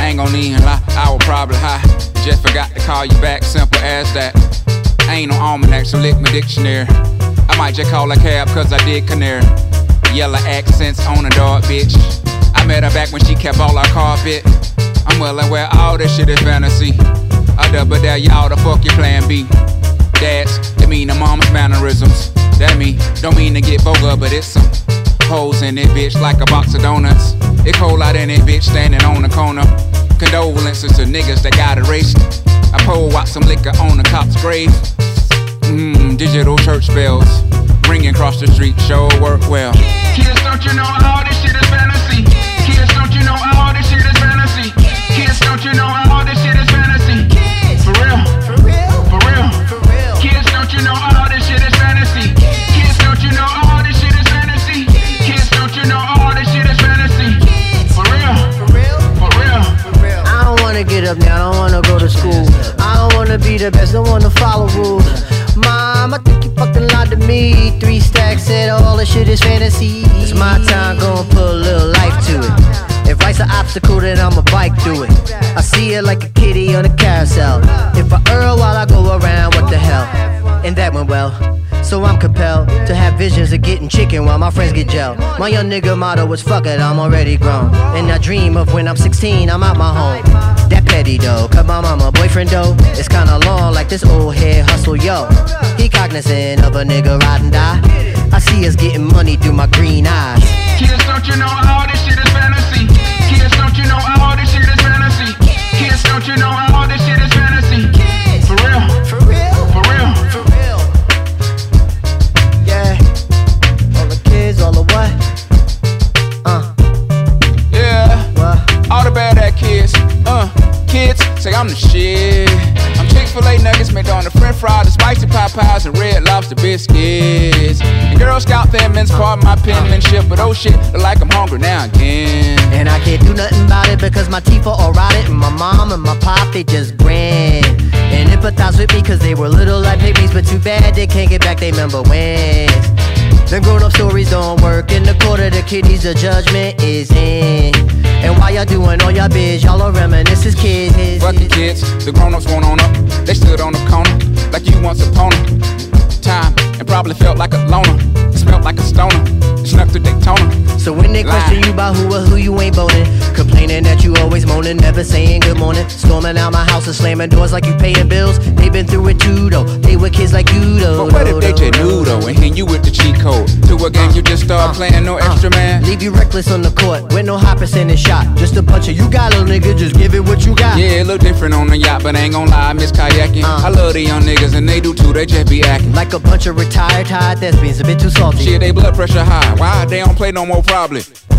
ain't gon' even lie, I was probably high. Just forgot to call you back, simple as that. I ain't no almanac, so lick my dictionary. I might just call a cab cause I did canary. Yellow accents on a dog, bitch. I met her back when she kept all our carpet. I'm well aware all this shit is fantasy. I double dare y'all to fuck your plan B. Dads, that mean the mama's mannerisms. That mean, don't mean to get vulgar, but it's some hoes in it, bitch, like a box of donuts. It cold out in it, bitch, standing on the corner. Condolences to niggas that got erased. I pour out some liquor on the cop's grave. Digital church bells ringing across the street, sure work well. Kids, don't you know all this shit is fantasy? Kids, don't you know all this shit is fantasy? Kids, don't you know all this shit is fantasy? For real, for real, for real, for real. Kids, don't you know all this shit is fantasy? Kids, don't you know all this shit is fantasy? Kids, don't you know all this shit is fantasy? For real, for real, for real, for real. I don't wanna get up now, I don't wanna go to school. I don't wanna be the best, don't wanna follow rules. Mom, I think you fucking lied to me. 3 stacks said all this shit is fantasy. It's my time, gon' put a little life to it. If life's an obstacle, then I'ma bike through it. I see it like a kitty on a carousel. If I err while I go around, what the hell? And that went well. So I'm compelled to have visions of getting chicken while my friends get gel. My young nigga motto was fuck it, I'm already grown. And I dream of when I'm 16, I'm out my home. That petty though, cause my mama boyfriend though, it's kinda long like this old head hustle, yo. He cognizant of a nigga ride and die. I see us getting money through my green eyes. Kids, don't you know all this shit is fantasy? Kids, don't you know all this shit is fantasy? Kids, don't you know all this shit is fantasy? For real, for real, for real, for real. Yeah, all the kids, all the what? Yeah, What? all the bad ass kids. Kids say I'm the shit. I'm Chick-fil-A nuggets made on the French fries, the spicy Popeyes, and Red Lobster biscuits. And Girl Scout Thin Mints, pardon my penmanship, but oh shit, look like I'm hungry now again. And I can't do nothing about it because my teeth are all rotted. And my mom and my pop, they just grin and empathize with me cause they were little like babies. But too bad they can't get back they member wins. The grown-up stories don't work. In the court of the kiddies, the judgment is in. And while y'all doing all y'all biz, y'all are reminiscing kids. Fuck the kids, the grown-ups went on up. They stood on the corner like you once upon a time, and probably felt like a loner. Smelled like a stoner, snuck to Daytona. So when they question you about who or who you ain't boning, complaining that you always moaning, never saying good morning, storming out my house and slamming doors like you paying bills. They been through it too though, they were kids like you though. But what if they just knew though, and hit you with the cheat code to a game you just start playing, no extra man? Leave you reckless on the court with no high percentage shot. Just a bunch of you got, little nigga, just give it what you got. Yeah, it look different on the yacht, but I ain't gon' lie, I miss kayaking. I love the young niggas and they do too, they just be acting like a bunch of retired thespians, a bit too salty. Shit, they blood pressure high, why they don't play no more probably?